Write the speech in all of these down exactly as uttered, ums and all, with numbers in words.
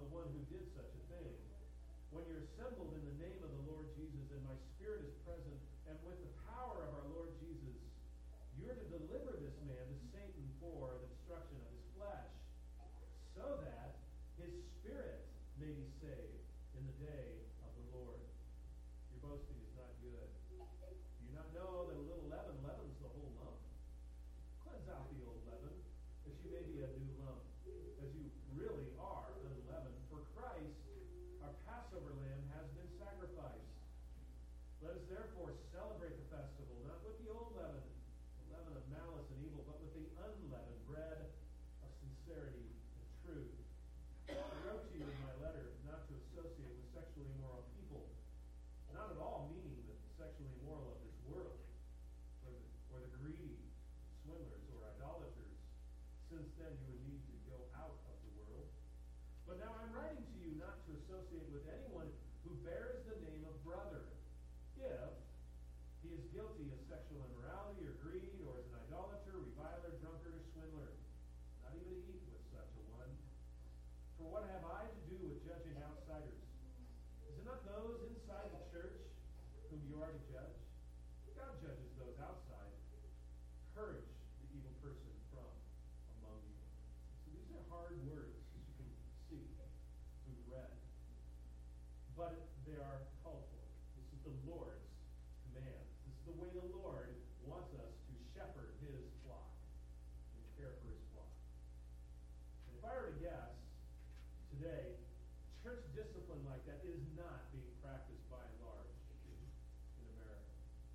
the one who did such a thing. When you're assembled in the name of the Lord Jesus, and my Spirit is present, and with the power of our Lord Jesus, you're to deliver this man to Satan for the destruction of his flesh, so that his spirit may be saved in the day of the Lord. Your boasting is not good. Do you not know that a little leaven leavens the whole lump? Cleanse out the old leaven, that you may be a new lump, as you really are unleavened. For Christ, our Passover lamb, has been sacrificed. Let us therefore celebrate the festival, not with the old leaven, the leaven of malice and evil, but with the unleavened bread of sincerity and truth. I wrote to you in my letter not to associate with sexually immoral people, not at all meaning the sexually immoral of this world, or the, or the greedy, swindlers, or idolaters, since then you would need to go out of the world. But now I'm writing to you not to associate with anyone who bears the name of brother, if he is guilty of sexual immorality or greed, or is an idolater, reviler, drunkard, or swindler. Not even to eat with such a one. For what have I to do with judging outsiders? Is it not those inside the church whom you are to judge? God judges those outside. Purge the evil person from among you. So these are hard words, as you can see, we've read. But they are called for. This is the Lord's command. This is the way the Lord wants us to shepherd his flock and care for his flock. And if I were to guess, today, church discipline like that is not being practiced by and large in America.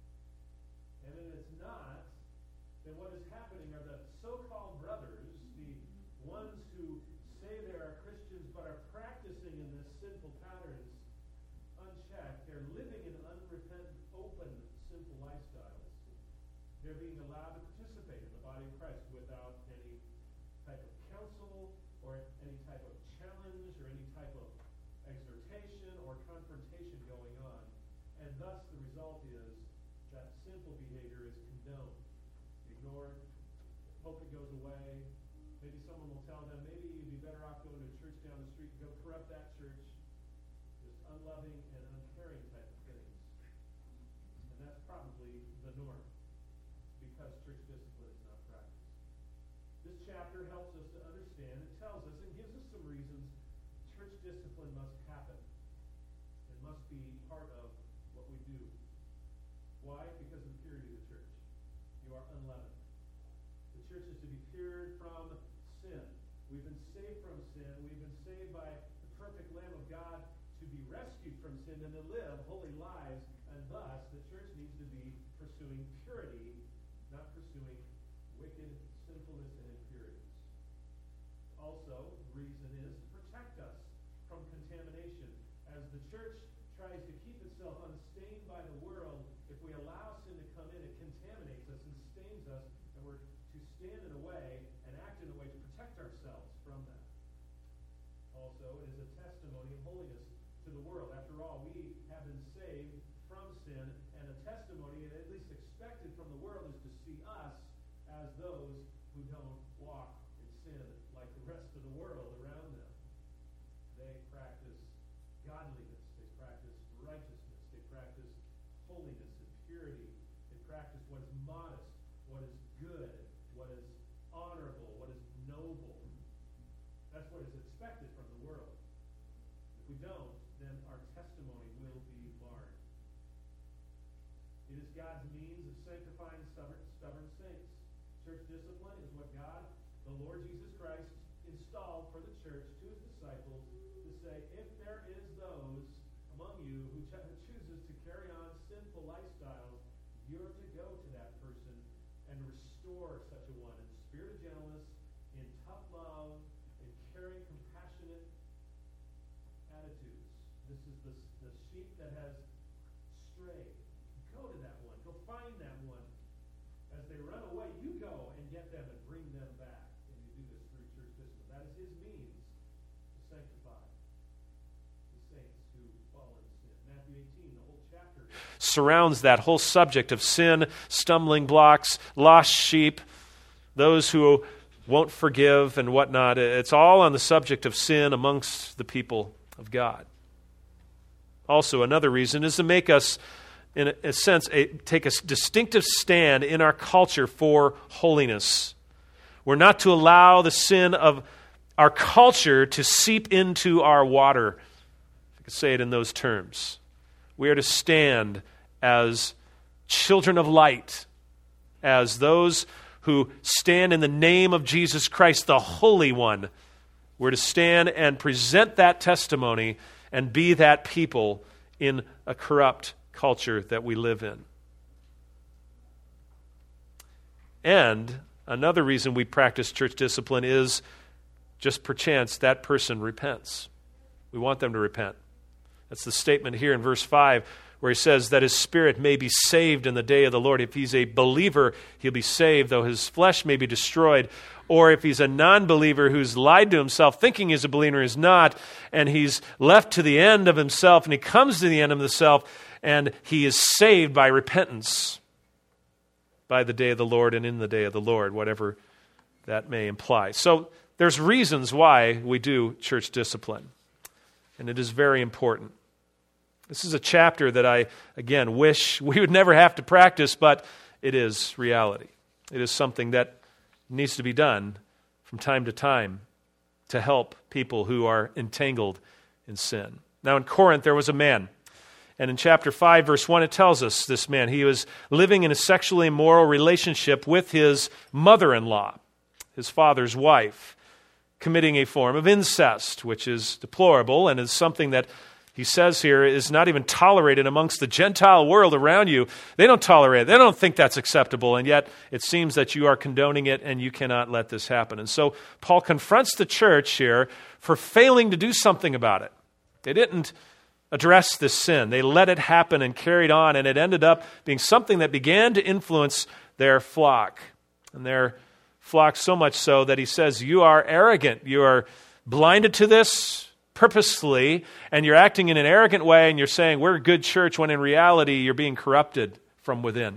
And if it's not, then what is happening are the so-called brothers, the ones who say they are Christians but are practicing in this sinful patterns unchecked. They're living in unrepentant, open, sinful lifestyles. They're being allowed to participate in the body of Christ without any type of counsel or any type of challenge or any type of exhortation or confrontation going on. And thus the result is that sinful behavior is condoned, ignored, hope it goes away. Maybe someone will tell them, maybe you'd be better off going to a church down the street and go corrupt that church. Just unloving and uncaring type of things. And that's probably the norm, because church discipline is not practiced. This chapter helps us to understand, it tells us, and gives us some reasons church discipline must happen. It must be part of what we do. Why? Because of the purity of the church. You are unleavened. The church is to be pure from sin. We've been saved from sin. We've been saved by the perfect Lamb of God to be rescued from sin and to live holy lives. And thus, the church needs to be pursuing purity, not pursuing wicked sinfulness and impurities. Also, the reason is to protect us from contamination. As the church tries to keep itself unstained by the world, if we allow sin to come in, it contaminates us and stains us, and we're to stand in a way and act in a way to protect ourselves from that. Also, it is a testimony of holiness to the world. After all, we have been saved from sin, and a testimony, at least expected from the world, is to see us as those who don't walk in sin like the rest of the world around them. They practice godliness. They practice righteousness. They practice holiness and purity. They practice what is modest, what is good, what is honorable, what is noble. That's what is expected from the world. If we don't, then our testimony will be marred. It is God's means of sanctifying stubborn, stubborn saints. Church discipline is what God, the Lord Jesus Christ, installed for the church to his disciples to say, if there is those among you who ch- chooses to carry on sinful lifestyles, you're to go to that person and restore such a one in the spirit of gentleness, in tough love, in caring, compassionate attitudes. This is the, the sheep that has strayed. Go to that one. Go find that one. As they run away, you go and get them and bring them back. And you do this through church discipline. That is his means to sanctify the saints who fall in sin. Matthew eighteen, the whole chapter surrounds that whole subject of sin, stumbling blocks, lost sheep, those who won't forgive and whatnot. It's all on the subject of sin amongst the people of God. Also, another reason is to make us, in a sense, a, take a distinctive stand in our culture for holiness. We're not to allow the sin of our culture to seep into our water, if I could say it in those terms. We are to stand as children of light, as those who stand in the name of Jesus Christ, the Holy One. We're to stand and present that testimony and be that people in a corrupt culture that we live in. And another reason we practice church discipline is just perchance that person repents. We want them to repent. That's the statement here in verse five, where he says that his spirit may be saved in the day of the Lord. If he's a believer, he'll be saved, though his flesh may be destroyed. Or if he's a non-believer who's lied to himself, thinking he's a believer, is not, and he's left to the end of himself, and he comes to the end of himself, and he is saved by repentance, by the day of the Lord and in the day of the Lord, whatever that may imply. So there's reasons why we do church discipline, and it is very important. This is a chapter that I, again, wish we would never have to practice, but it is reality. It is something that needs to be done from time to time to help people who are entangled in sin. Now in Corinth there was a man, and in chapter five, verse one, it tells us this man, he was living in a sexually immoral relationship with his mother-in-law, his father's wife, committing a form of incest, which is deplorable and is something that he says here is not even tolerated amongst the Gentile world around you. They don't tolerate it. They don't think that's acceptable, and yet it seems that you are condoning it and you cannot let this happen. And so Paul confronts the church here for failing to do something about it. They didn't address this sin. They let it happen and carried on, and it ended up being something that began to influence their flock. And their flock so much so that he says, you are arrogant. You are blinded to this purposely, and you're acting in an arrogant way, and you're saying we're a good church, when in reality you're being corrupted from within.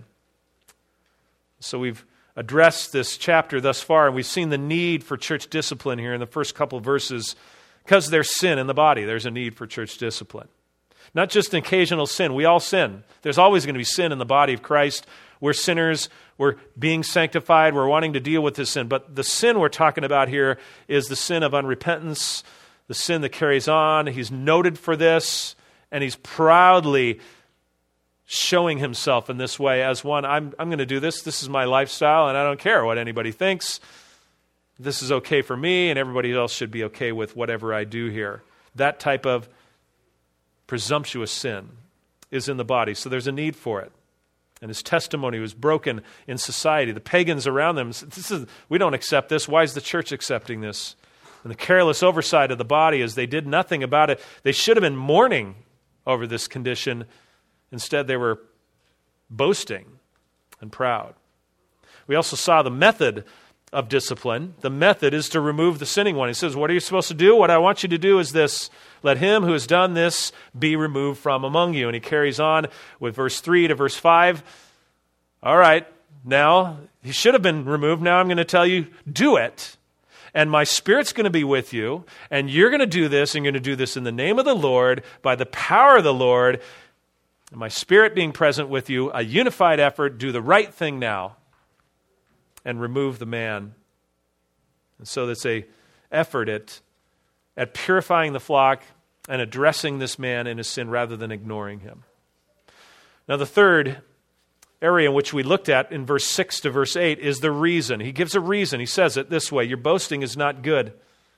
So we've addressed this chapter thus far, and we've seen the need for church discipline here in the first couple of verses. Because there's sin in the body, there's a need for church discipline. Not just an occasional sin. We all sin. There's always going to be sin in the body of Christ. We're sinners. We're being sanctified. We're wanting to deal with this sin. But the sin we're talking about here is the sin of unrepentance, the sin that carries on. He's noted for this, and he's proudly showing himself in this way as one, I'm, I'm going to do this. This is my lifestyle, and I don't care what anybody thinks. This is okay for me, and everybody else should be okay with whatever I do here. That type of presumptuous sin is in the body, so there's a need for it. And his testimony was broken in society. The pagans around them, this is, we don't accept this. Why is the church accepting this? And the careless oversight of the body is they did nothing about it. They should have been mourning over this condition. Instead, they were boasting and proud. We also saw the method of discipline. The method is to remove the sinning one. He says, what are you supposed to do? What I want you to do is this. Let him who has done this be removed from among you. And he carries on with verse three to verse five. All right, now, he should have been removed. Now I'm going to tell you, do it. And my Spirit's going to be with you, and you're going to do this, and you're going to do this in the name of the Lord, by the power of the Lord, and my Spirit being present with you, a unified effort, do the right thing now, and remove the man. And so that's a effort at, at purifying the flock and addressing this man in his sin rather than ignoring him. Now the third area in which we looked at in verse six to verse eight is the reason. He gives a reason. He says it this way, your boasting is not good.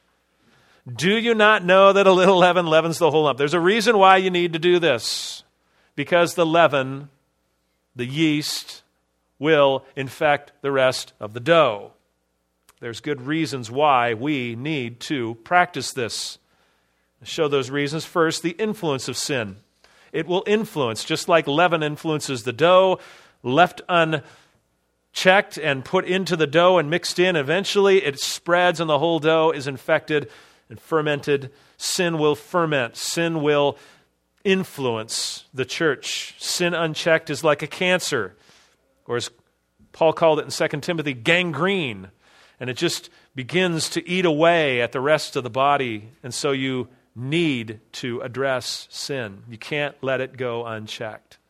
Do you not know that a little leaven leavens the whole lump? There's a reason why you need to do this. Because the leaven, the yeast, will infect the rest of the dough. There's good reasons why we need to practice this. I'll show those reasons. First, the influence of sin. It will influence, just like leaven influences the dough, left unchecked and put into the dough and mixed in, eventually it spreads and the whole dough is infected and fermented. Sin will ferment. Sin will influence the church. Sin unchecked is like a cancer, or as Paul called it in Second Timothy, gangrene. and it just begins to eat away at the rest of the body. And so you need to address sin. You can't let it go unchecked.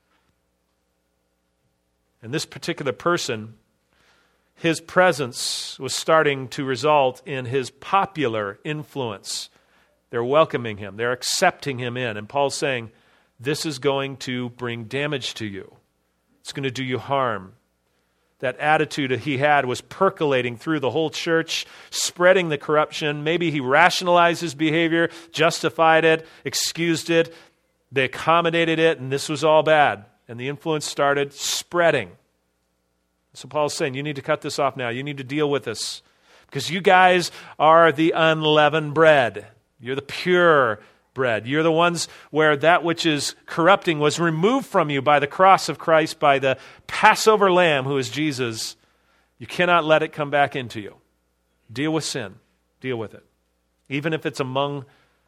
And this particular person, his presence was starting to result in his popular influence. They're welcoming him. They're accepting him in. And Paul's saying, this is going to bring damage to you. It's going to do you harm. That attitude that he had was percolating through the whole church, spreading the corruption. Maybe he rationalized his behavior, justified it, excused it. They accommodated it, and this was all bad. And the influence started spreading. So Paul's saying, you need to cut this off now. You need to deal with this. Because you guys are the unleavened bread. You're the pure bread. You're the ones where that which is corrupting was removed from you by the cross of Christ, by the Passover lamb who is Jesus. You cannot let it come back into you. Deal with sin. Deal with it. Even if it's among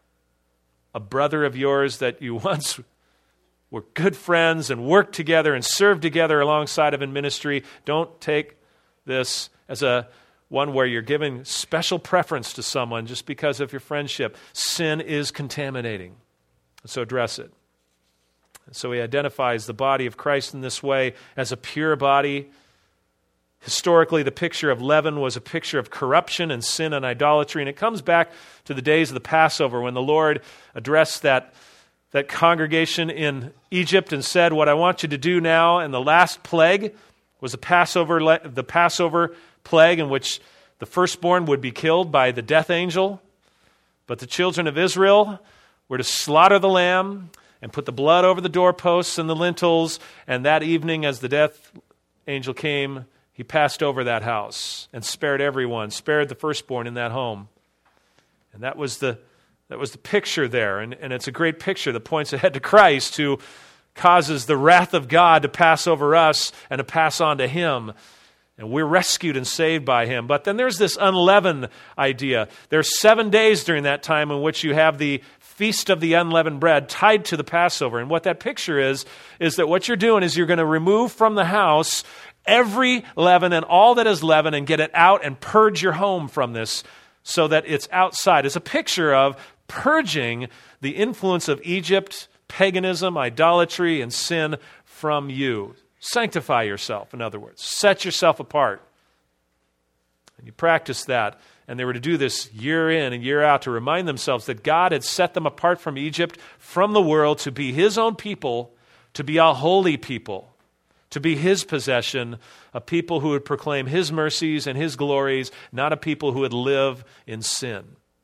a brother of yours that you once were good friends and worked together and served together alongside of in ministry, don't take this as a one where you're giving special preference to someone just because of your friendship. Sin is contaminating. So address it. And so he identifies the body of Christ in this way as a pure body. Historically, the picture of leaven was a picture of corruption and sin and idolatry. And it comes back to the days of the Passover when the Lord addressed that, that congregation in Egypt and said, what I want you to do now, and the last plague was the Passover, the Passover plague in which the firstborn would be killed by the death angel. But the children of Israel were to slaughter the lamb and put the blood over the doorposts and the lintels. And that evening, as the death angel came, he passed over that house and spared everyone, spared the firstborn in that home. And that was the that was the picture there. And, and it's a great picture that points ahead to Christ, who causes the wrath of God to pass over us and to pass on to him. And we're rescued and saved by him. But then there's this unleavened idea. There's seven days during that time in which you have the Feast of the Unleavened Bread tied to the Passover. And what that picture is, is that what you're doing is you're going to remove from the house every leaven and all that is leaven and get it out and purge your home from this so that it's outside. It's a picture of purging the influence of Egypt, paganism, idolatry, and sin from you. Sanctify yourself, in other words. Set yourself apart. And you practice that. And they were to do this year in and year out to remind themselves that God had set them apart from Egypt, from the world, to be his own people, to be a holy people, to be his possession, a people who would proclaim his mercies and his glories, not a people who would live in sin.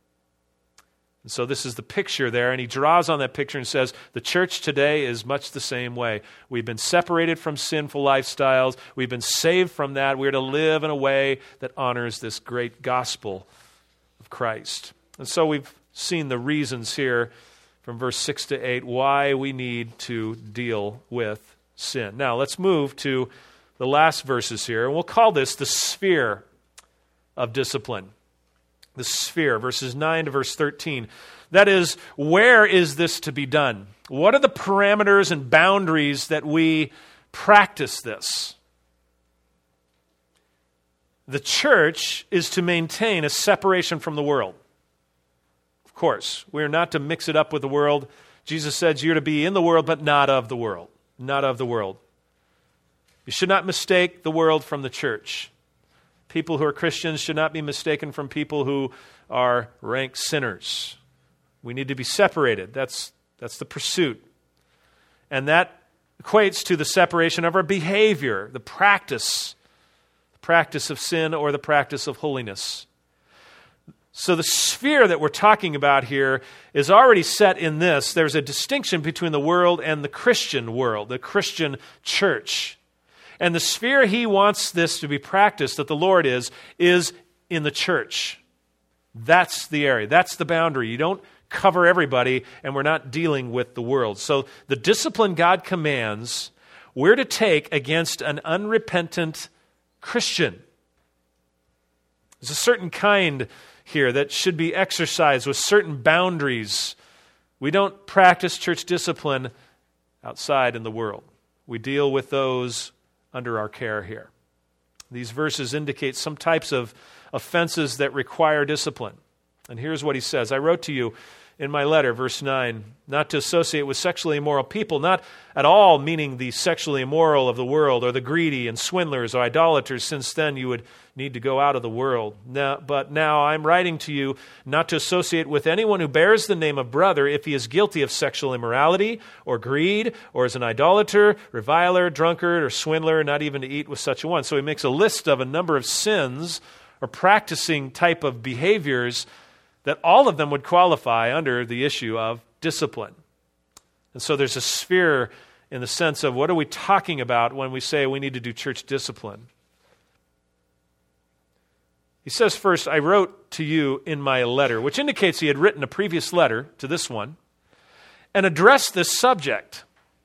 And so this is the picture there, and he draws on that picture and says, the church today is much the same way. We've been separated from sinful lifestyles. We've been saved from that. We're to live in a way that honors this great gospel of Christ. And so we've seen the reasons here from verse six to eight why we need to deal with sin. Now let's move to the last verses here, and we'll call this the sphere of discipline. The sphere, verses nine to verse thirteen. That is, where is this to be done? What are the parameters and boundaries that we practice this? The church is to maintain a separation from the world. Of course, we are not to mix it up with the world. Jesus says you're to be in the world, but not of the world. Not of the world. You should not mistake the world from the church. People who are Christians should not be mistaken from people who are rank sinners. We need to be separated. That's, that's the pursuit. And that equates to the separation of our behavior, the practice, the practice of sin or the practice of holiness. So the sphere that we're talking about here is already set in this. There's a distinction between the world and the Christian world, the Christian church. And the sphere he wants this to be practiced, that the Lord is, is in the church. That's the area. That's the boundary. You don't cover everybody, and we're not dealing with the world. So the discipline God commands, we're to take against an unrepentant Christian. There's a certain kind here that should be exercised with certain boundaries. We don't practice church discipline outside in the world. We deal with those under our care here. These verses indicate some types of offenses that require discipline. And here's what he says. I wrote to you in my letter, verse nine, not to associate with sexually immoral people, not at all meaning the sexually immoral of the world or the greedy and swindlers or idolaters, since then you would need to go out of the world. Now, but now I'm writing to you not to associate with anyone who bears the name of brother if he is guilty of sexual immorality or greed or is an idolater, reviler, drunkard, or swindler, not even to eat with such a one. So he makes a list of a number of sins or practicing type of behaviors that all of them would qualify under the issue of discipline. And so there's a sphere in the sense of what are we talking about when we say we need to do church discipline? He says first, I wrote to you in my letter, which indicates he had written a previous letter to this one and addressed this subject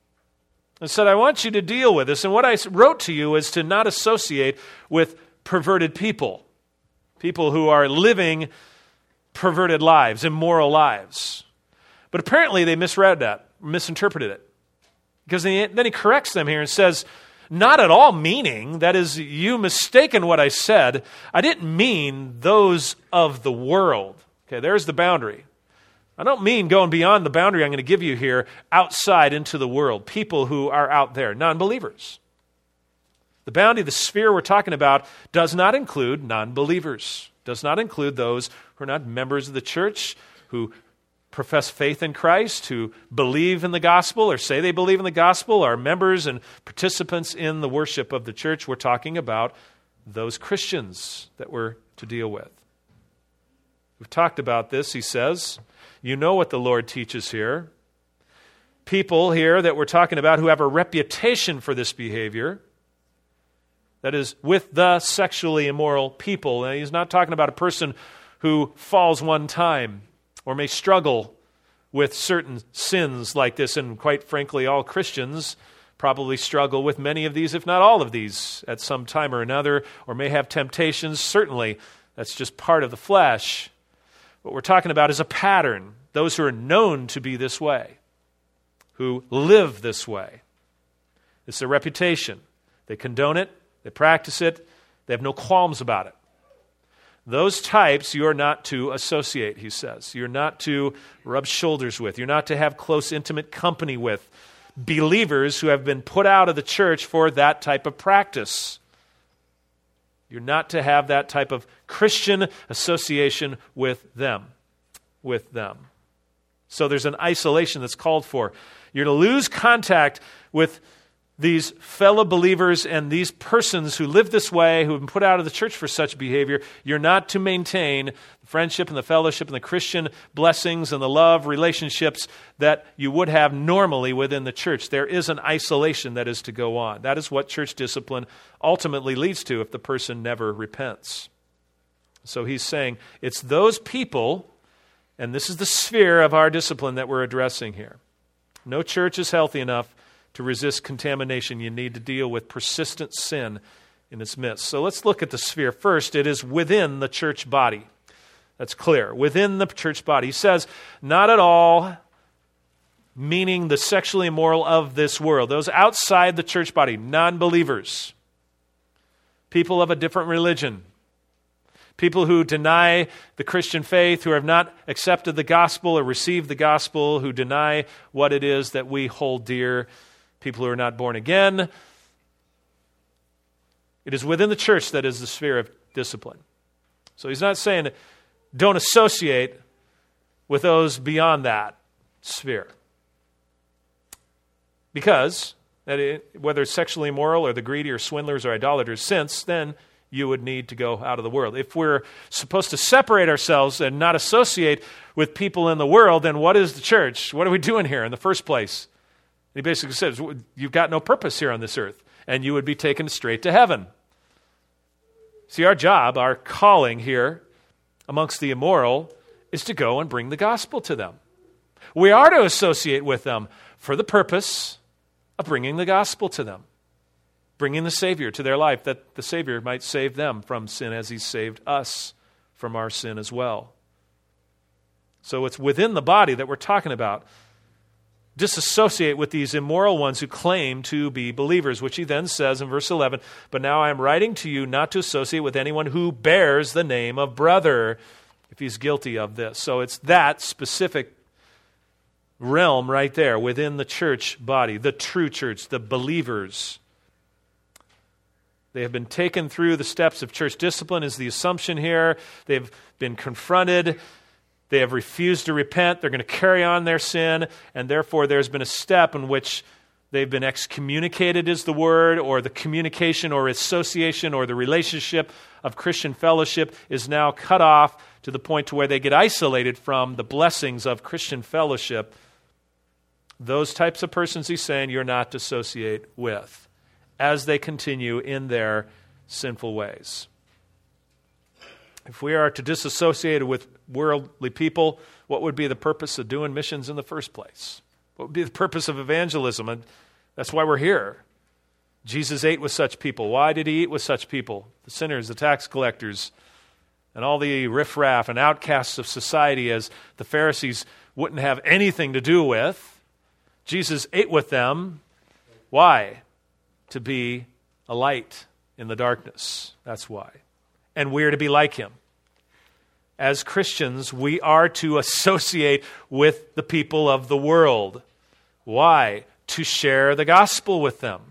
and said, I want you to deal with this. And what I wrote to you is to not associate with perverted people, people who are living perverted lives, immoral lives. But apparently they misread that, misinterpreted it. Because then he corrects them here and says, not at all meaning, that is, you mistaken what I said. I didn't mean those of the world. Okay, there's the boundary. I don't mean going beyond the boundary I'm going to give you here, outside into the world, people who are out there, non-believers. The boundary, the sphere we're talking about, does not include non-believers. Does not include those who are not members of the church, who profess faith in Christ, who believe in the gospel or say they believe in the gospel, are members and participants in the worship of the church. We're talking about those Christians that we're to deal with. We've talked about this, he says. You know what the Lord teaches here. People here that we're talking about who have a reputation for this behavior, that is, with the sexually immoral people. And he's not talking about a person who falls one time or may struggle with certain sins like this. And quite frankly, all Christians probably struggle with many of these, if not all of these, at some time or another, or may have temptations. Certainly, that's just part of the flesh. What we're talking about is a pattern. Those who are known to be this way, who live this way. It's their reputation. They condone it. They practice it. They have no qualms about it. Those types you're not to associate, he says. You're not to rub shoulders with. You're not to have close, intimate company with believers who have been put out of the church for that type of practice. You're not to have that type of Christian association with them. With them. So there's an isolation that's called for. You're to lose contact with these fellow believers and these persons who live this way, who have been put out of the church for such behavior. You're not to maintain the friendship and the fellowship and the Christian blessings and the love relationships that you would have normally within the church. There is an isolation that is to go on. That is what church discipline ultimately leads to if the person never repents. So he's saying it's those people, and this is the sphere of our discipline that we're addressing here. No church is healthy enough to resist contamination. You need to deal with persistent sin in its midst. So let's look at the sphere. First, it is within the church body. That's clear. Within the church body. He says, not at all meaning the sexually immoral of this world. Those outside the church body, non-believers, people of a different religion, people who deny the Christian faith, who have not accepted the gospel or received the gospel, who deny what it is that we hold dear, people who are not born again. It is within the church that is the sphere of discipline. So he's not saying don't associate with those beyond that sphere. Because whether it's sexually immoral or the greedy or swindlers or idolaters, since then you would need to go out of the world. If we're supposed to separate ourselves and not associate with people in the world, then what is the church? What are we doing here in the first place? He basically says, you've got no purpose here on this earth, and you would be taken straight to heaven. See, our job, our calling here amongst the immoral is to go and bring the gospel to them. We are to associate with them for the purpose of bringing the gospel to them, bringing the Savior to their life, that the Savior might save them from sin as He's saved us from our sin as well. So it's within the body that we're talking about. disassociate with these immoral ones who claim to be believers, which he then says in verse eleven, but now I am writing to you not to associate with anyone who bears the name of brother, if he's guilty of this. So it's that specific realm right there within the church body, the true church, the believers. They have been taken through the steps of church discipline is the assumption here. They've been confronted. They have refused to repent. They're going to carry on their sin, and therefore there's been a step in which they've been excommunicated is the word, or the communication or association or the relationship of Christian fellowship is now cut off to the point to where they get isolated from the blessings of Christian fellowship. Those types of persons, he's saying, you're not to associate with as they continue in their sinful ways. If we are to disassociate with worldly people, what would be the purpose of doing missions in the first place? What would be the purpose of evangelism? And that's why we're here. Jesus ate with such people. Why did he eat with such people? The sinners, the tax collectors, and all the riffraff and outcasts of society, as the Pharisees wouldn't have anything to do with. Jesus ate with them. Why? To be a light in the darkness. That's why. And we're to be like him. As Christians, we are to associate with the people of the world. Why? To share the gospel with them.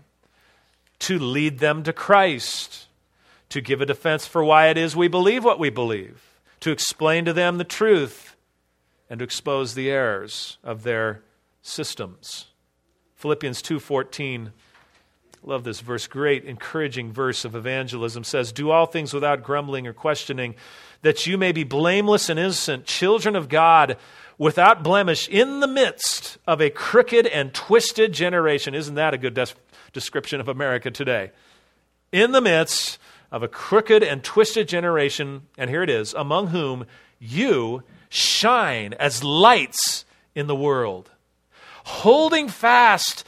To lead them to Christ. To give a defense for why it is we believe what we believe. To explain to them the truth. And to expose the errors of their systems. Philippians two fourteen, love this verse, great encouraging verse of evangelism, says, do all things without grumbling or questioning, that you may be blameless and innocent, children of God, without blemish, in the midst of a crooked and twisted generation. Isn't that a good des- description of America today? In the midst of a crooked and twisted generation, and here it is, among whom you shine as lights in the world, holding fast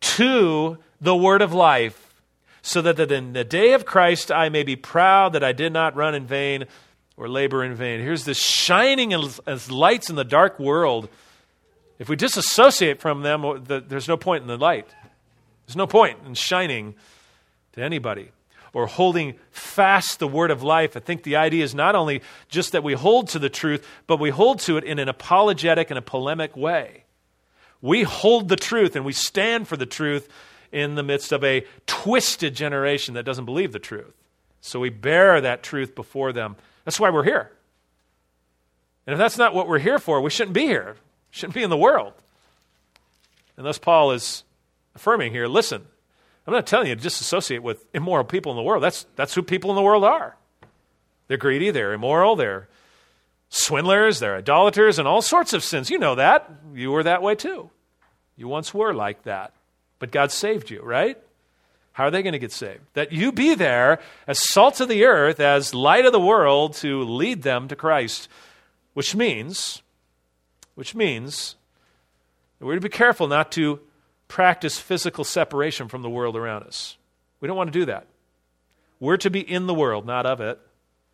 to the word of life, so that in the day of Christ I may be proud that I did not run in vain or labor in vain. Here's this shining as, as lights in the dark world. If we disassociate from them, there's no point in the light. There's no point in shining to anybody. Or holding fast the word of life. I think the idea is not only just that we hold to the truth, but we hold to it in an apologetic and a polemic way. We hold the truth and we stand for the truth in the midst of a twisted generation that doesn't believe the truth. So we bear that truth before them. That's why we're here. And if that's not what we're here for, we shouldn't be here. We shouldn't be in the world. And thus Paul is affirming here, listen, I'm not telling you to disassociate with immoral people in the world. That's, that's who people in the world are. They're greedy, they're immoral, they're swindlers, they're idolaters, and all sorts of sins. You know that. You were that way too. You once were like that. But God saved you, right? How are they going to get saved? That you be there as salt of the earth, as light of the world, to lead them to Christ. Which means, which means that we're to be careful not to practice physical separation from the world around us. We don't want to do that. We're to be in the world, not of it.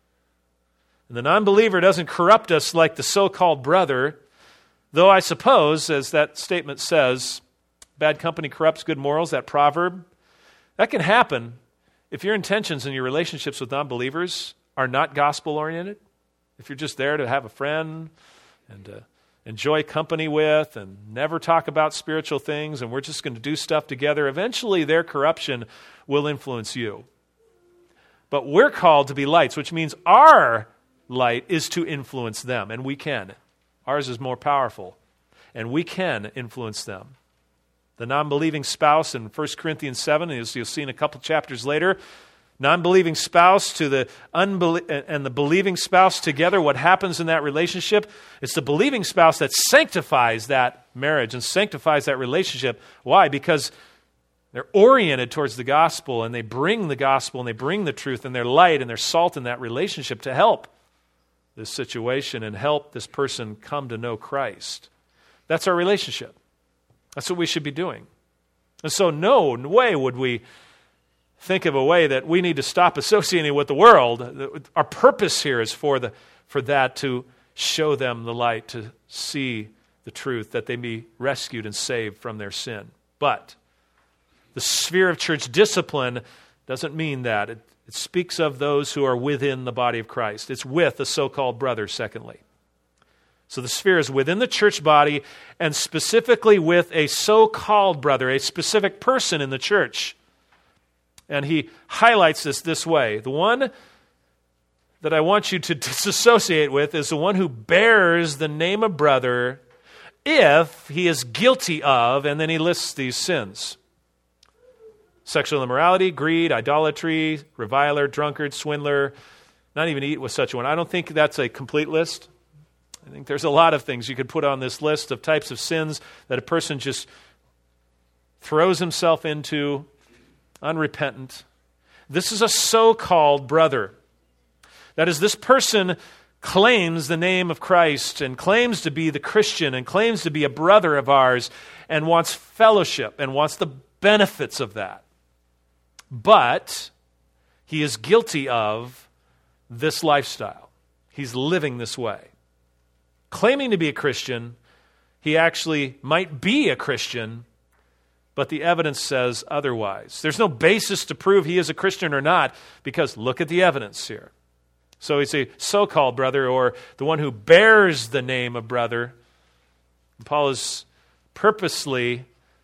And the non-believer doesn't corrupt us like the so-called brother, though I suppose, as that statement says, bad company corrupts good morals, that proverb, that can happen if your intentions and your relationships with non-believers are not gospel-oriented. If you're just there to have a friend and to enjoy company with and never talk about spiritual things and we're just going to do stuff together, eventually their corruption will influence you. But we're called to be lights, which means our light is to influence them, and we can. Ours is more powerful, and we can influence them. The non-believing spouse in First Corinthians seven, as you'll see in a couple chapters later, non-believing spouse to the unbelie- and the believing spouse together, what happens in that relationship? It's the believing spouse that sanctifies that marriage and sanctifies that relationship. Why? Because they're oriented towards the gospel, and they bring the gospel, and they bring the truth, and they're light, and they're salt in that relationship to help this situation and help this person come to know Christ. That's our relationship. That's what we should be doing. And so no way would we think of a way that we need to stop associating with the world. Our purpose here is for the for that to show them the light, to see the the truth, that they be rescued and saved from their sin. But the sphere of church discipline doesn't mean that. It, it speaks of those who are within the body of Christ. It's with a so-called brother, secondly. So the sphere is within the church body, and specifically with a so-called brother, a specific person in the church. And he highlights this this way. The one that I want you to disassociate with is the one who bears the name of brother if he is guilty of, and then he lists these sins: sexual immorality, greed, idolatry, reviler, drunkard, swindler, not even eat with such a one. I don't think that's a complete list. I think there's a lot of things you could put on this list of types of sins that a person just throws himself into, unrepentant. This is a so-called brother. That is, this person claims the name of Christ and claims to be the Christian and claims to be a brother of ours and wants fellowship and wants the benefits of that. But he is guilty of this lifestyle. He's living this way. Claiming to be a Christian, he actually might be a Christian, but the evidence says otherwise. There's no basis to prove he is a Christian or not, because look at the evidence here. So he's a so-called brother, or the one who bears the name of brother. And Paul is purposely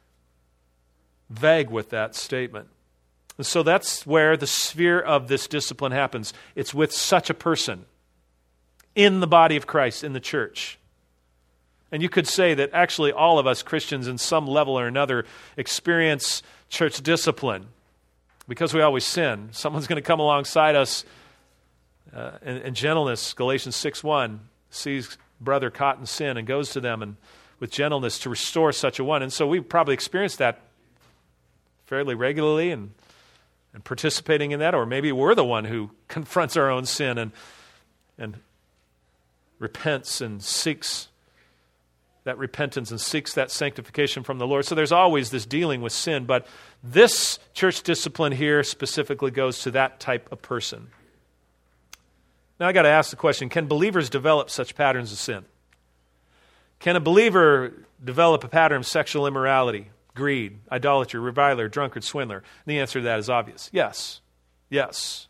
vague with that statement. And so that's where the sphere of this discipline happens. It's with such a person in the body of Christ, in the church. And you could say that actually all of us Christians in some level or another experience church discipline because we always sin. Someone's going to come alongside us uh, in, in gentleness. Galatians six one sees brother caught in sin and goes to them and with gentleness to restore such a one. And so we probably experience that fairly regularly and, and participating in that, or maybe we're the one who confronts our own sin and and repents and seeks that repentance and seeks that sanctification from the Lord. So there's always this dealing with sin, but this church discipline here specifically goes to that type of person. Now I got to ask the question, can believers develop such patterns of sin? Can a believer develop a pattern of sexual immorality, greed, idolatry, reviler, drunkard, swindler? And the answer to that is obvious. Yes. Yes.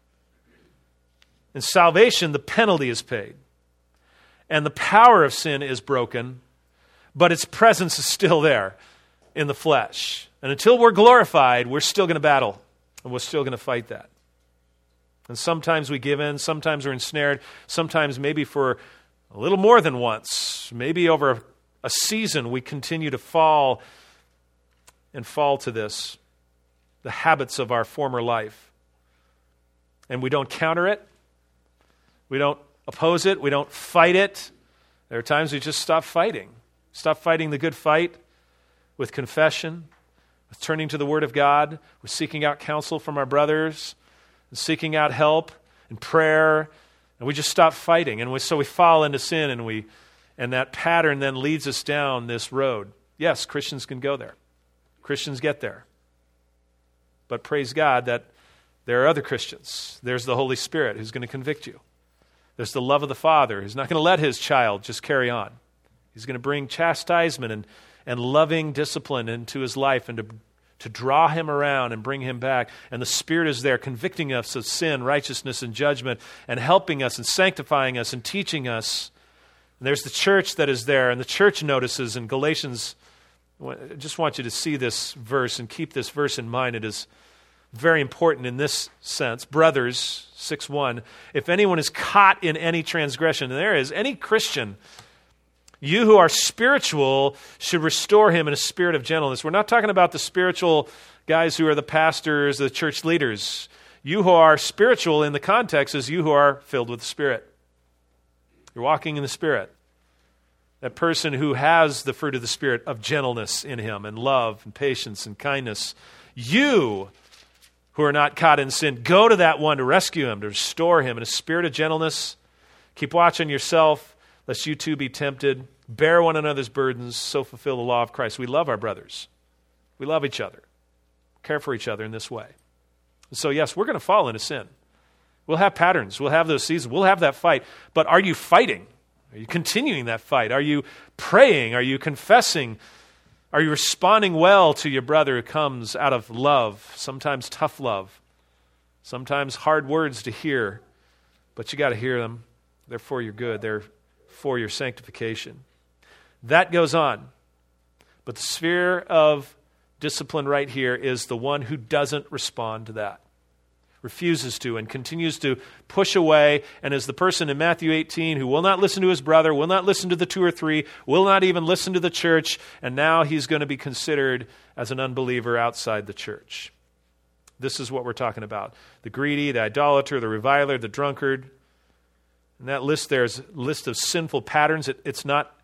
In salvation, the penalty is paid. And the power of sin is broken, but its presence is still there in the flesh. And until we're glorified, we're still going to battle, and we're still going to fight that. And sometimes we give in, sometimes we're ensnared, sometimes maybe for a little more than once, maybe over a, a season, we continue to fall and fall to this, the habits of our former life. And we don't counter it. We don't oppose it. We don't fight it. There are times we just stop fighting. Stop fighting the good fight with confession, with turning to the Word of God, with seeking out counsel from our brothers, and seeking out help and prayer. And we just stop fighting. And we, so we fall into sin, and we, and that pattern then leads us down this road. Yes, Christians can go there. Christians get there. But praise God that there are other Christians. There's the Holy Spirit who's going to convict you. There's the love of the Father who's not going to let his child just carry on. He's going to bring chastisement and, and loving discipline into his life and to, to draw him around and bring him back. And the Spirit is there convicting us of sin, righteousness, and judgment, and helping us and sanctifying us and teaching us. And there's the church that is there, and the church notices in Galatians. I just want you to see this verse and keep this verse in mind. It is very important in this sense. Brothers, six one, if anyone is caught in any transgression, and there is, any Christian, you who are spiritual should restore him in a spirit of gentleness. We're not talking about the spiritual guys who are the pastors, the church leaders. You who are spiritual in the context is you who are filled with the Spirit. You're walking in the Spirit. That person who has the fruit of the Spirit of gentleness in him, and love and patience and kindness. You who are not caught in sin, go to that one to rescue him, to restore him in a spirit of gentleness. Keep watching yourself, lest you too be tempted. Bear one another's burdens, so fulfill the law of Christ. We love our brothers. We love each other. Care for each other in this way. So yes, we're going to fall into sin. We'll have patterns. We'll have those seasons. We'll have that fight. But are you fighting? Are you continuing that fight? Are you praying? Are you confessing? Are you responding well to your brother who comes out of love, sometimes tough love, sometimes hard words to hear, but you got to hear them. They're for your good. They're for your sanctification. That goes on. But the sphere of discipline right here is the one who doesn't respond to that, refuses to, and continues to push away, and is the person in Matthew eighteen who will not listen to his brother, will not listen to the two or three, will not even listen to the church, and now he's going to be considered as an unbeliever outside the church. This is what we're talking about. The greedy, the idolater, the reviler, the drunkard. And that list there is a list of sinful patterns. It, it's not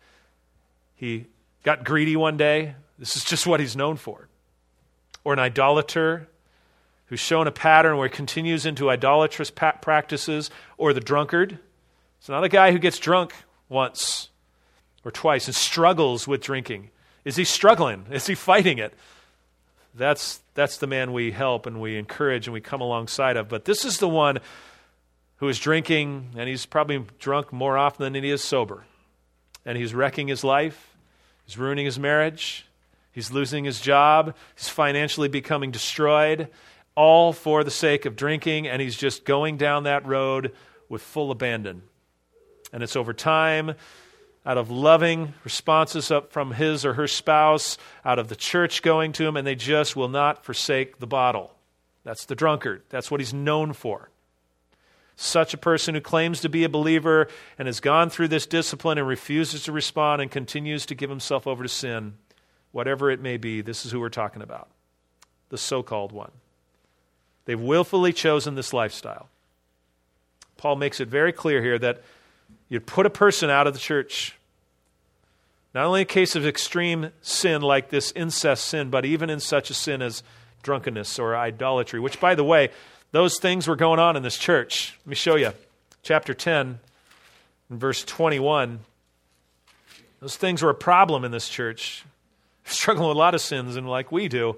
he got greedy one day. This is just what he's known for. Or an idolater who's shown a pattern where he continues into idolatrous pa- practices, or the drunkard. It's not a guy who gets drunk once or twice and struggles with drinking. Is he struggling? Is he fighting it? That's, that's the man we help and we encourage and we come alongside of. But this is the one who is drinking, and he's probably drunk more often than he is sober. And he's wrecking his life. He's ruining his marriage. He's losing his job. He's financially becoming destroyed, all for the sake of drinking, and he's just going down that road with full abandon. And it's over time, out of loving responses up from his or her spouse, out of the church going to him, and they just will not forsake the bottle. That's the drunkard. That's what he's known for. Such a person who claims to be a believer and has gone through this discipline and refuses to respond and continues to give himself over to sin, whatever it may be, this is who we're talking about. The so-called one. They've willfully chosen this lifestyle. Paul makes it very clear here that you'd put a person out of the church. Not only in case of extreme sin like this incest sin, but even in such a sin as drunkenness or idolatry, which, by the way, those things were going on in this church. Let me show you. Chapter ten, and verse twenty-one. Those things were a problem in this church. They're struggling with a lot of sins, and like we do.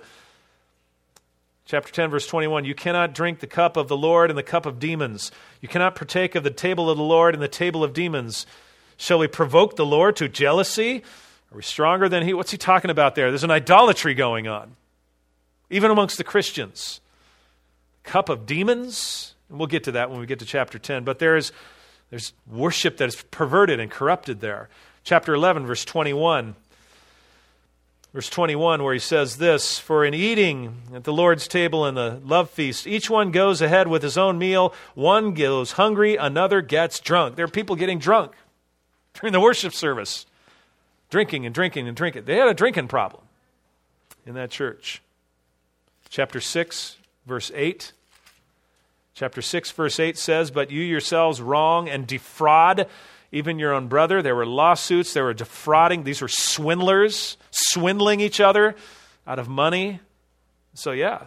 Chapter ten, verse twenty-one, you cannot drink the cup of the Lord and the cup of demons. You cannot partake of the table of the Lord and the table of demons. Shall we provoke the Lord to jealousy? Are we stronger than he? What's he talking about there? There's an idolatry going on, even amongst the Christians. Cup of demons? And we'll get to that when we get to chapter ten. But there's, there's worship that is perverted and corrupted there. Chapter eleven, verse twenty-one. Verse twenty-one, where he says this, for in eating at the Lord's table and the love feast, each one goes ahead with his own meal. One goes hungry, another gets drunk. There are people getting drunk during the worship service. Drinking and drinking and drinking. They had a drinking problem in that church. Chapter six, verse eight. Chapter six, verse eight says, but you yourselves wrong and defraud even your own brother. There were lawsuits. There were defrauding. These were swindlers, swindling each other out of money. So yeah,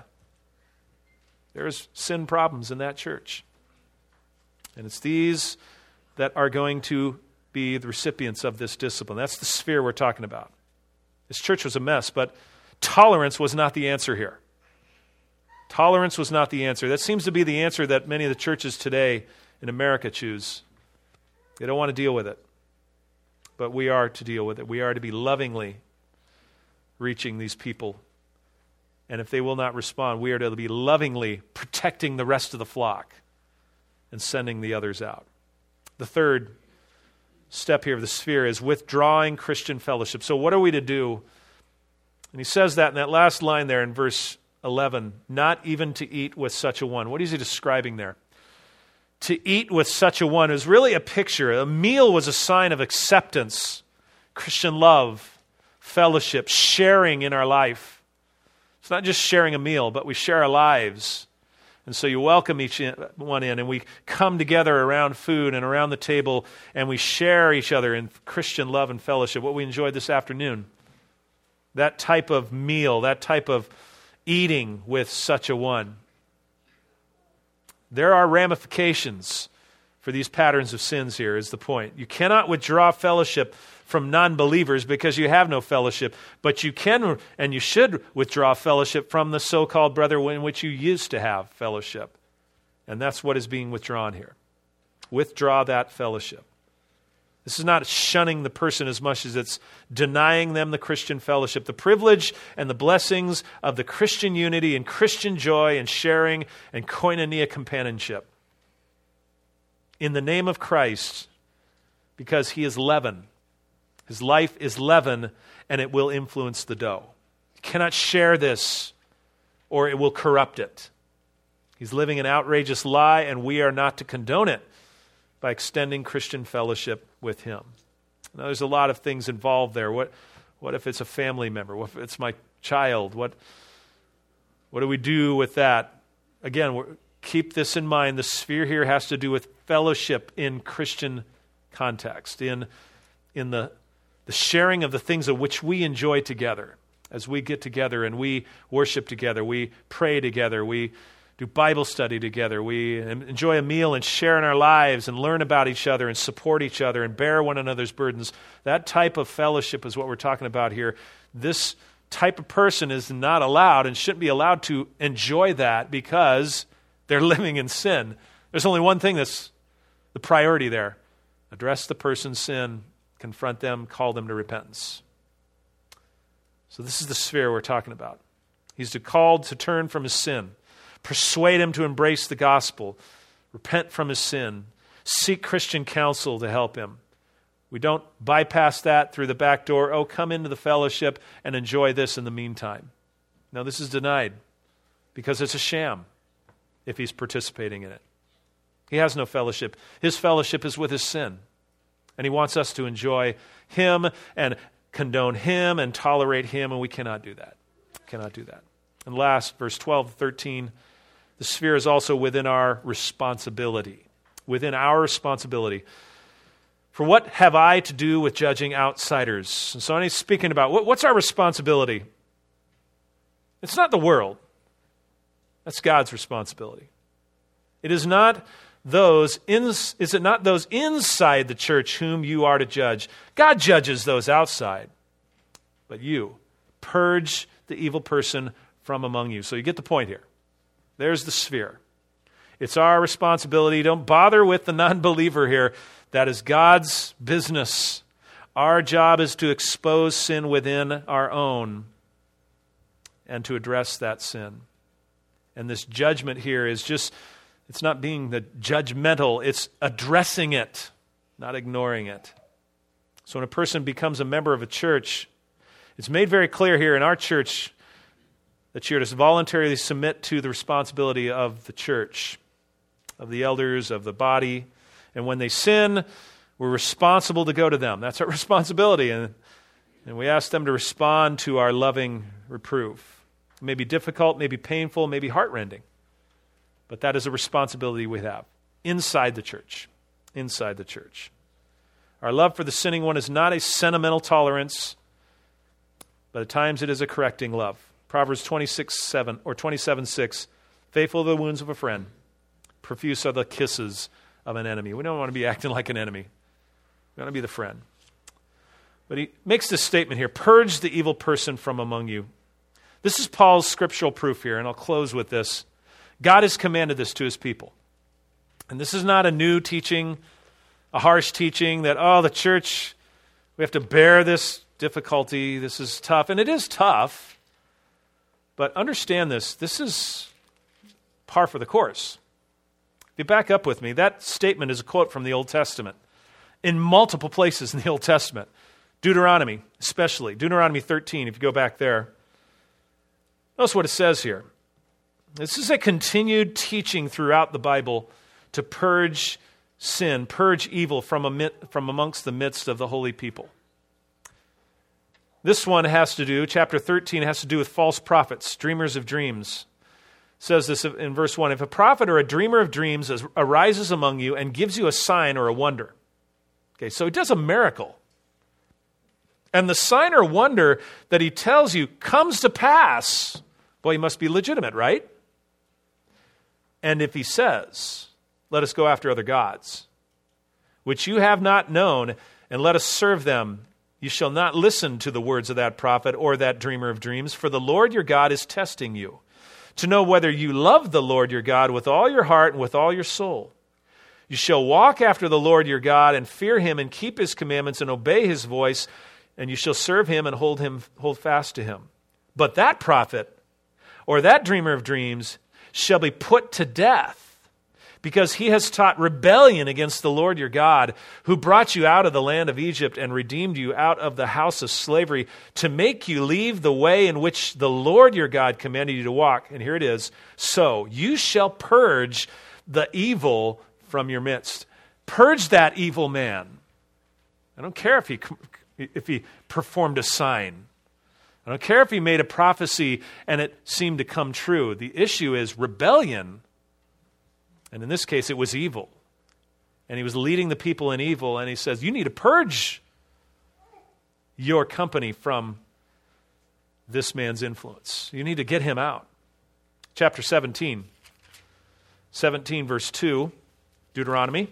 there's sin problems in that church. And it's these that are going to be the recipients of this discipline. That's the sphere we're talking about. This church was a mess, but tolerance was not the answer here. Tolerance was not the answer. That seems to be the answer that many of the churches today in America choose. They don't want to deal with it. But we are to deal with it. We are to be lovingly reaching these people. And if they will not respond, we are to be lovingly protecting the rest of the flock and sending the others out. The third step here of the sphere is withdrawing Christian fellowship. So what are we to do? And he says that in that last line there in verse eleven, not even to eat with such a one. What is he describing there? To eat with such a one is really a picture. A meal was a sign of acceptance, Christian love, fellowship, sharing in our life. It's not just sharing a meal, but we share our lives. And so you welcome each one in, and we come together around food and around the table, and we share each other in Christian love and fellowship, what we enjoyed this afternoon. That type of meal, that type of eating with such a one. There are ramifications for these patterns of sins here, is the point. You cannot withdraw fellowship from non-believers because you have no fellowship, but you can and you should withdraw fellowship from the so-called brother in which you used to have fellowship. And that's what is being withdrawn here. Withdraw that fellowship. This is not shunning the person as much as it's denying them the Christian fellowship, the privilege and the blessings of the Christian unity and Christian joy and sharing and koinonia companionship. In the name of Christ, because he is leaven. His life is leaven, and it will influence the dough. You cannot share this, or it will corrupt it. He's living an outrageous lie, and we are not to condone it by extending Christian fellowship with him. Now, there's a lot of things involved there. What, what if it's a family member? What if it's my child? What, what do we do with that? Again, we're, keep this in mind. The sphere here has to do with fellowship in Christian context, in, in the, the sharing of the things of which we enjoy together. As we get together and we worship together, we pray together, we do Bible study together, we enjoy a meal and share in our lives and learn about each other and support each other and bear one another's burdens. That type of fellowship is what we're talking about here. This type of person is not allowed and shouldn't be allowed to enjoy that because they're living in sin. There's only one thing that's the priority there. Address the person's sin, confront them, call them to repentance. So this is the sphere we're talking about. He's to called to turn from his sin, persuade him to embrace the gospel, repent from his sin, seek Christian counsel to help him. We don't bypass that through the back door. Oh, come into the fellowship and enjoy this in the meantime. No, this is denied because it's a sham if he's participating in it. He has no fellowship. His fellowship is with his sin. And he wants us to enjoy him and condone him and tolerate him, and we cannot do that. Cannot do that. And last, verse twelve, thirteen, the sphere is also within our responsibility. Within our responsibility. For what have I to do with judging outsiders? And so he's speaking about what, what's our responsibility? It's not the world. That's God's responsibility. It is not those in, is it not those inside the church whom you are to judge? God judges those outside. But you, purge the evil person from among you. So you get the point here. There's the sphere. It's our responsibility. Don't bother with the non-believer here. That is God's business. Our job is to expose sin within our own and to address that sin. And this judgment here is just, it's not being the judgmental, it's addressing it, not ignoring it. So when a person becomes a member of a church, it's made very clear here in our church that you're to voluntarily submit to the responsibility of the church, of the elders, of the body. And when they sin, we're responsible to go to them. That's our responsibility. And, and we ask them to respond to our loving reproof. It may be difficult, may be painful, may be heartrending. But that is a responsibility we have inside the church. Inside the church. Our love for the sinning one is not a sentimental tolerance, but at times it is a correcting love. Proverbs twenty-six seven or twenty-seven six, faithful are the wounds of a friend, profuse are the kisses of an enemy. We don't want to be acting like an enemy. We want to be the friend. But he makes this statement here, purge the evil person from among you. This is Paul's scriptural proof here, and I'll close with this. God has commanded this to his people. And this is not a new teaching, a harsh teaching that, oh, the church, we have to bear this difficulty, this is tough. And it is tough, but understand this, this is par for the course. If you back up with me, that statement is a quote from the Old Testament in multiple places in the Old Testament. Deuteronomy, especially. Deuteronomy thirteen, if you go back there. Notice what it says here. This is a continued teaching throughout the Bible to purge sin, purge evil from, amid, from amongst the midst of the holy people. This one has to do, chapter thirteen has to do with false prophets, dreamers of dreams. It says this in verse one, if a prophet or a dreamer of dreams arises among you and gives you a sign or a wonder. Okay, so he does a miracle. And the sign or wonder that he tells you comes to pass. Boy, he must be legitimate, right? And if he says, let us go after other gods, which you have not known, and let us serve them, you shall not listen to the words of that prophet or that dreamer of dreams, for the Lord your God is testing you, to know whether you love the Lord your God with all your heart and with all your soul. You shall walk after the Lord your God and fear him and keep his commandments and obey his voice, and you shall serve him and hold him hold fast to him. But that prophet or that dreamer of dreams shall be put to death, because he has taught rebellion against the Lord your God, who brought you out of the land of Egypt and redeemed you out of the house of slavery, to make you leave the way in which the Lord your God commanded you to walk. And here it is. So you shall purge the evil from your midst. Purge that evil man. I don't care if he, if he performed a sign. I don't care if he made a prophecy and it seemed to come true. The issue is rebellion. And in this case, it was evil. And he was leading the people in evil, and he says, you need to purge your company from this man's influence. You need to get him out. Chapter seventeen. seventeen, verse two, Deuteronomy.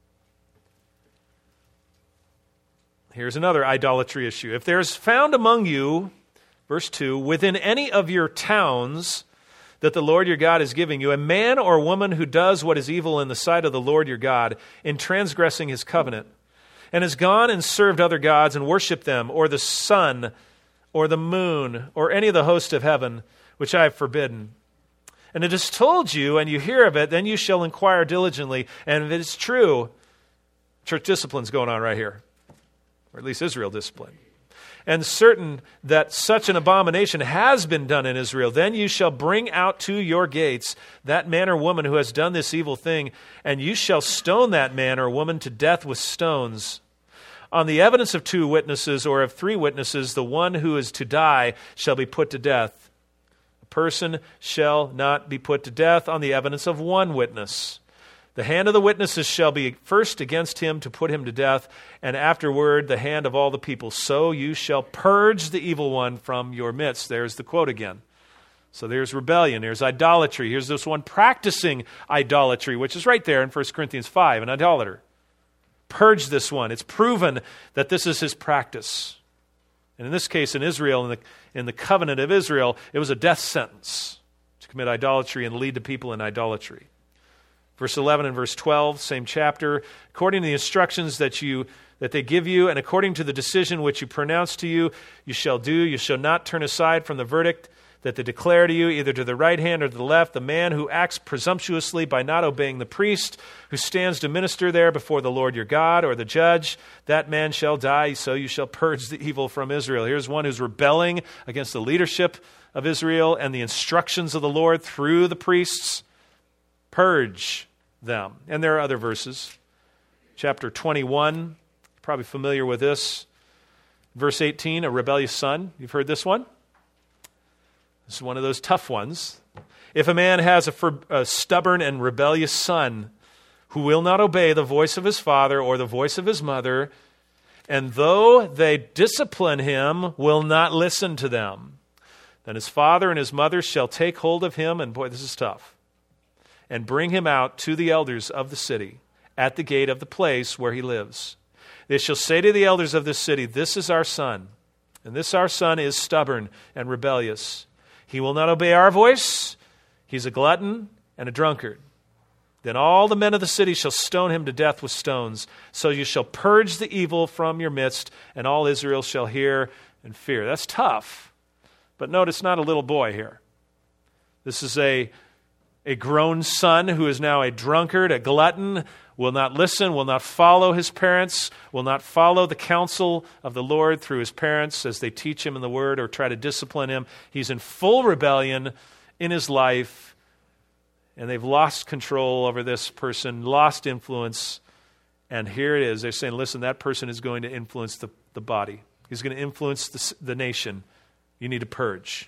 Here's another idolatry issue. If there is found among you, verse two, within any of your towns that the Lord your God is giving you, a man or woman who does what is evil in the sight of the Lord your God in transgressing his covenant, and has gone and served other gods and worshipped them, or the sun, or the moon, or any of the host of heaven, which I have forbidden, and it is told you, and you hear of it, then you shall inquire diligently, and if it is true, church discipline's going on right here, or at least Israel discipline, and certain that such an abomination has been done in Israel, then you shall bring out to your gates that man or woman who has done this evil thing, and you shall stone that man or woman to death with stones. On the evidence of two witnesses or of three witnesses, the one who is to die shall be put to death. A person shall not be put to death on the evidence of one witness. The hand of the witnesses shall be first against him to put him to death, and afterward the hand of all the people. So you shall purge the evil one from your midst. There's the quote again. So there's rebellion, there's idolatry. Here's this one practicing idolatry, which is right there in First Corinthians five, an idolater. Purge this one. It's proven that this is his practice. And in this case, in Israel, in the, in the covenant of Israel, it was a death sentence to commit idolatry and lead the people in idolatry. Verse eleven and verse twelve, same chapter. According to the instructions that you that they give you, and according to the decision which you pronounce to you, you shall do. You shall not turn aside from the verdict that they declare to you, either to the right hand or to the left. The man who acts presumptuously by not obeying the priest, who stands to minister there before the Lord your God, or the judge, that man shall die. So you shall purge the evil from Israel. Here's one who's rebelling against the leadership of Israel and the instructions of the Lord through the priests. Purge them. And there are other verses. Chapter twenty-one, you're probably familiar with this. Verse eighteen, a rebellious son. You've heard this one? This is one of those tough ones. If a man has a, for, a stubborn and rebellious son who will not obey the voice of his father or the voice of his mother, and though they discipline him, will not listen to them, then his father and his mother shall take hold of him, and boy, this is tough, and bring him out to the elders of the city at the gate of the place where he lives. They shall say to the elders of this city, this is our son, and this our son is stubborn and rebellious. He will not obey our voice. He's a glutton and a drunkard. Then all the men of the city shall stone him to death with stones. So you shall purge the evil from your midst, and all Israel shall hear and fear. That's tough. But note, it's not a little boy here. This is a, a grown son who is now a drunkard, a glutton, will not listen, will not follow his parents, will not follow the counsel of the Lord through his parents as they teach him in the word or try to discipline him. He's in full rebellion in his life, and they've lost control over this person, lost influence. And here it is. They're saying, listen, that person is going to influence the, the body. He's going to influence the, the nation. You need to purge.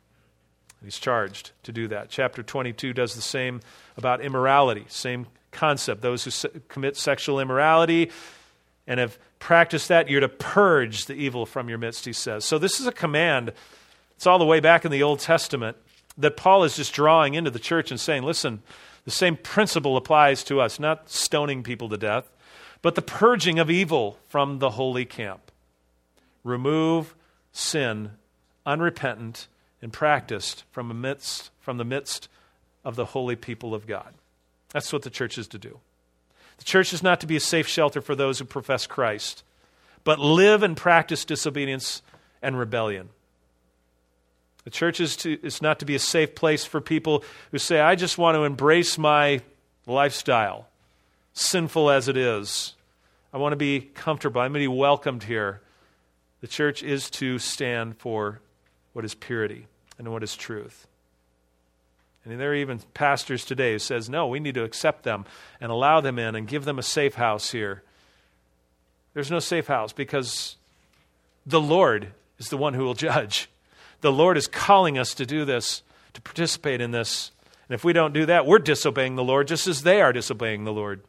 He's charged to do that. Chapter twenty-two does the same about immorality, same concept. Those who se- commit sexual immorality and have practiced that, you're to purge the evil from your midst, he says. So this is a command. It's all the way back in the Old Testament that Paul is just drawing into the church and saying, listen, the same principle applies to us, not stoning people to death, but the purging of evil from the holy camp. Remove sin, unrepentant and practiced from amidst, from the midst of the holy people of God. That's what the church is to do. The church is not to be a safe shelter for those who profess Christ, but live and practice disobedience and rebellion. The church is, to, is not to be a safe place for people who say, I just want to embrace my lifestyle, sinful as it is. I want to be comfortable. I'm going to be welcomed here. The church is to stand for what is purity and what is truth. And there are even pastors today who says, no, we need to accept them and allow them in and give them a safe house here. There's no safe house because the Lord is the one who will judge. The Lord is calling us to do this, to participate in this. And if we don't do that, we're disobeying the Lord just as they are disobeying the Lord.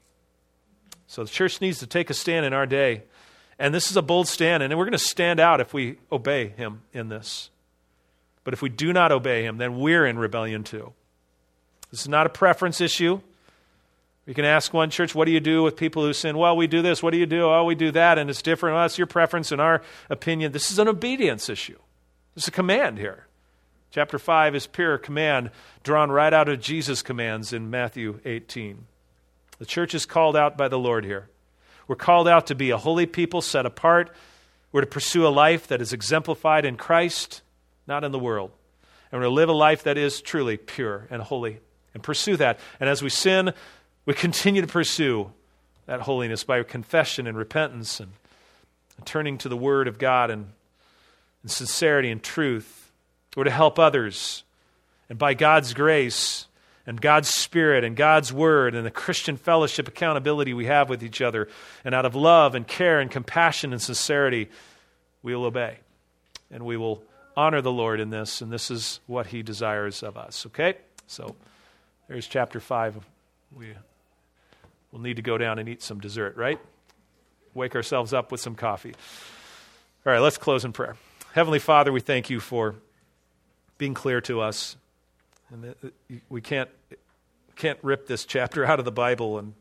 So the church needs to take a stand in our day. And this is a bold stand, and we're going to stand out if we obey him in this. But if we do not obey him, then we're in rebellion too. This is not a preference issue. You can ask one church, what do you do with people who sin? Well, we do this. What do you do? Oh, we do that, and it's different. Well, that's your preference and our opinion. This is an obedience issue. This is a command here. Chapter five is pure command drawn right out of Jesus' commands in Matthew eighteen. The church is called out by the Lord here. We're called out to be a holy people set apart. We're to pursue a life that is exemplified in Christ, not in the world. And we're to live a life that is truly pure and holy and pursue that. And as we sin, we continue to pursue that holiness by confession and repentance and, and turning to the Word of God and, and sincerity and truth. We're to help others. And by God's grace and God's Spirit and God's Word and the Christian fellowship accountability we have with each other, and out of love and care and compassion and sincerity, we will obey. And we will honor the Lord in this, and this is what he desires of us. Okay? So there's chapter five. We will need to go down and eat some dessert, right? Wake ourselves up with some coffee. All right, let's close in prayer. Heavenly Father, we thank you for being clear to us. And we can't can't rip this chapter out of the Bible, and,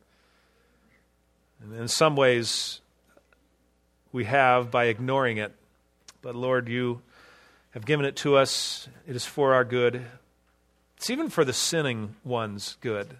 and in some ways we have by ignoring it. But Lord, you have given it to us. It is for our good. It's even for the sinning one's good.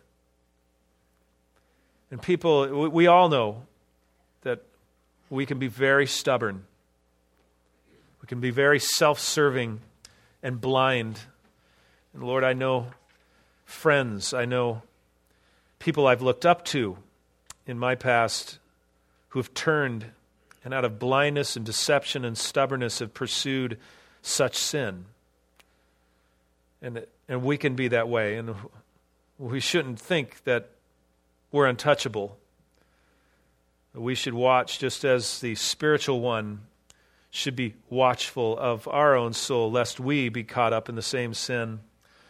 And people, we all know that we can be very stubborn. We can be very self-serving and blind. And Lord, I know friends, I know people I've looked up to in my past who have turned and out of blindness and deception and stubbornness have pursued such sin. And, and we can be that way. And we shouldn't think that we're untouchable. We should watch just as the spiritual one should be watchful of our own soul, lest we be caught up in the same sin.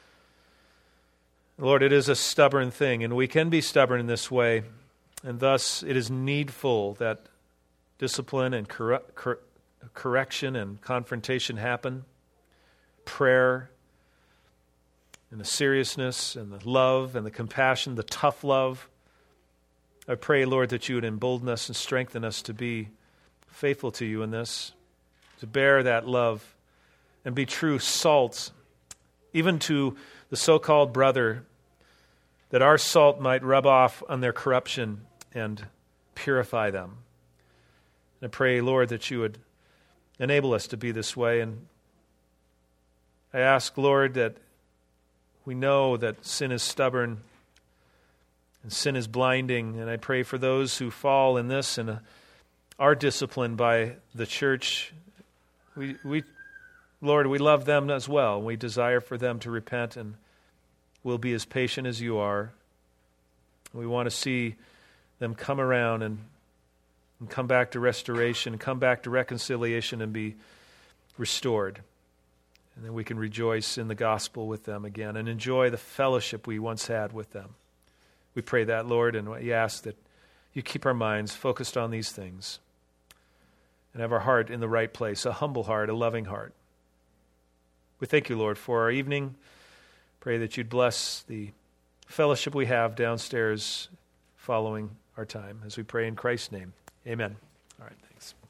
Lord, it is a stubborn thing, and we can be stubborn in this way, and thus it is needful that discipline and cor- cor- correction and confrontation happen, prayer, and the seriousness and the love and the compassion, the tough love. I pray, Lord, that you would embolden us and strengthen us to be faithful to you in this, to bear that love and be true salt, even to the so-called brother, that our salt might rub off on their corruption and purify them. And I pray, Lord, that you would enable us to be this way. And I ask, Lord, that we know that sin is stubborn and sin is blinding. And I pray for those who fall in this and are disciplined by the church. We, we, Lord, we love them as well. We desire for them to repent, and we'll be as patient as you are. We want to see them come around and, and come back to restoration, come back to reconciliation and be restored. And then we can rejoice in the gospel with them again and enjoy the fellowship we once had with them. We pray that, Lord, and we ask that you keep our minds focused on these things and have our heart in the right place, a humble heart, a loving heart. We thank you, Lord, for our evening. Pray that you'd bless the fellowship we have downstairs following our time as we pray in Christ's name. Amen. All right, thanks.